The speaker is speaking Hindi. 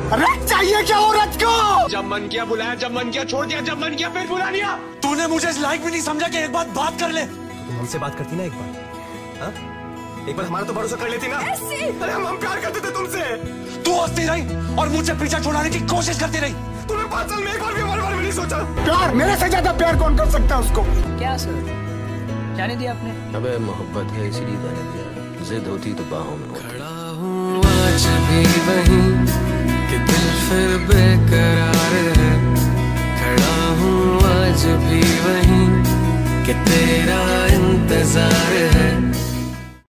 रथ चाहिए क्या औरत को? जब मन किया बुलाया, जब मन किया छोड़ दिया, जब मन किया फिर बुला लिया। तूने मुझे इस लायक भी नहीं समझा कि एक बात कर ले। तुम हमसे बात करती ना एक बार, हाँ? एक बार हमारा तो भरोसा कर लेती ना। अरे हम प्यार करते थे तुमसे। तू हंसती रही और मुझे पीछा छुड़ाने की कोशिश करती रही। तूने 5 साल में एक बार भी हमारे बारे में नहीं सोचा। प्यार मेरे से ज्यादा प्यार कौन कर सकता है उसको? क्या सर, जाने दिया आपने? अबे मोहब्बत है इसलिए जाने दिया, जिद होती तो बाहों में खड़ा हूँ आज भी वहीं कि दिल फिर बेक